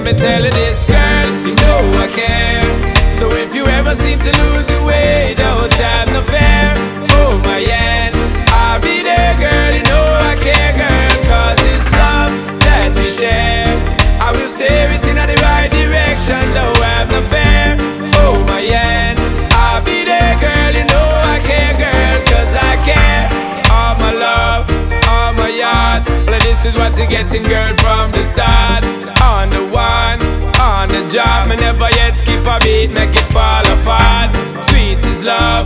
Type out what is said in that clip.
me tell you this, girl, you know I care. So if you ever seem to lose your way, don't have no fear. Hold my hand, I'll be there, girl, you know I care, girl. Cause it's love that we share. I will steer it in the right direction, don't have no fear. Hold my hand, I'll be there, girl, you know I care, girl. Cause I care, all my love, all my heart. Well, this is what you're getting, girl, from the start. On the one, on the job, me never yet skip a beat, make it fall apart. Sweet is love,